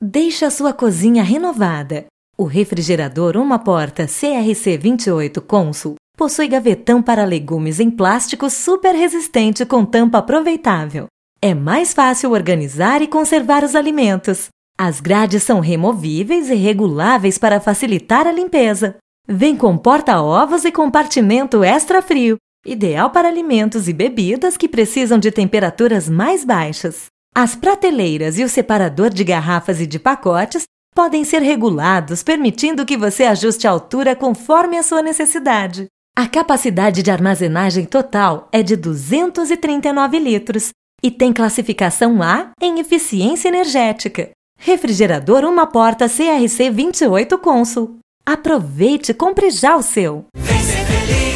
Deixe a sua cozinha renovada. O refrigerador Uma Porta CRC 28 Consul possui gavetão para legumes em plástico super resistente com tampa aproveitável. É mais fácil organizar e conservar os alimentos. As grades são removíveis e reguláveis para facilitar a limpeza. Vem com porta-ovos e compartimento extra frio, ideal para alimentos e bebidas que precisam de temperaturas mais baixas. As prateleiras e o separador de garrafas e de pacotes podem ser regulados, permitindo que você ajuste a altura conforme a sua necessidade. A capacidade de armazenagem total é de 239 litros e tem classificação A em eficiência energética. Refrigerador Uma Porta CRC 28 Consul. Aproveite e compre já o seu! Vem ser feliz!